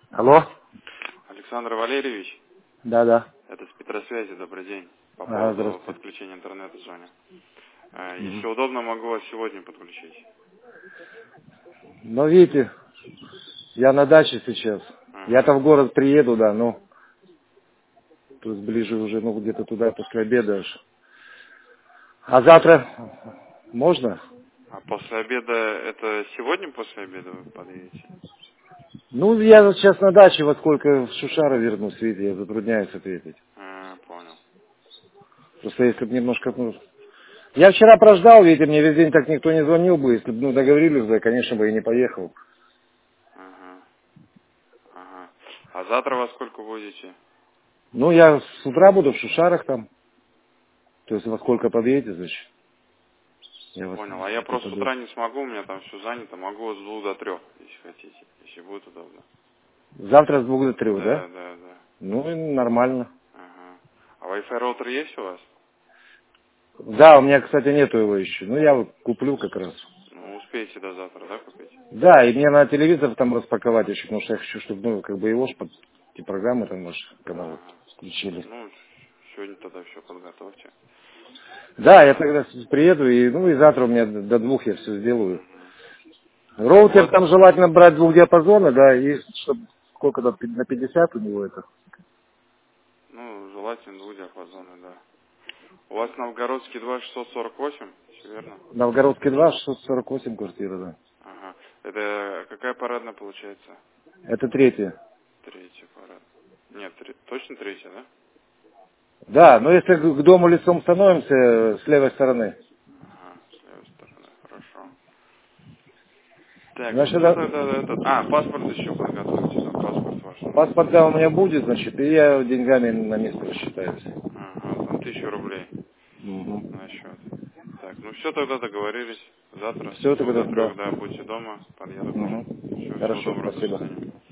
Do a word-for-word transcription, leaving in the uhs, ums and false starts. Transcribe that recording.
Алло? Александр Валерьевич, Да, да. это с Петросвязи, добрый день. По Ага, поводу здравствуйте. подключения интернета звоню. Э, Мгм. Если удобно, могу вас сегодня подключить. Ну, видите, я на даче сейчас. Ага. Я-то в город приеду, да, ну, то есть ближе уже, ну, где-то туда после обеда аж. А завтра можно? А после обеда, это сегодня после обеда вы подъедете? Ну, я вот сейчас на даче, во сколько в Шушара вернусь, видите, я затрудняюсь ответить. А, понял. Просто если бы немножко, ну... Я вчера прождал, видите, мне весь день так никто не звонил бы, если бы, ну, договорились бы, конечно бы, и не поехал. Ага. Ага. А завтра во сколько будете? Ну, я с утра буду в Шушарах там, то есть во сколько подъедете, значит, я вас Понял. А я просто с попаду. утра не смогу, у меня там все занято. Могу с двух до трех, если хотите, если будет удобно. Завтра с двух до трех, да? Да, да, да. Ну, и нормально. Ага. А Wi-Fi роутер есть у вас? Да, у меня, кстати, нету его еще. Ну, я вот куплю как раз. Ну, успеете до завтра, да, купить? Да, и мне надо телевизор там распаковать еще, потому что я хочу, чтобы, ну, как бы его ж под эти программы там, может, каналы Ага. включили. Ну, сегодня тогда все подготовьте. Да, я тогда с- приеду, и, ну, и завтра у меня до до двух я все сделаю. Мгм. У Роутер вас, там желательно брать двух диапазона, да, и чтобы сколько там, пи- на пятьдесят у него это. ну, желательно двухдиапазонный, да. У вас Новгородский два шестьсот сорок восемь, все верно? Новгородский два, шестьсот сорок восемь квартира, да. Ага. Это какая парадная получается? Это третья. Третья парадная. Нет, тре- точно третья, да? Да, но если к к дому лицом становимся, э, с левой стороны. Ага, с левой стороны, хорошо. Так, ну Значит, все да, тогда это... А, паспорт еще подготовьте, да, паспорт ваш нужен. паспорт, да, у меня будет, значит, и я деньгами на место рассчитаюсь. Ага, там тысячу рублей Угу. на счет. Так, ну все, тогда договорились. Завтра с Все, двух тогда, до трех, да. да, будьте дома, подъеду к вам. Угу. Все, всего Хорошо, доброго, до спасибо. свидания.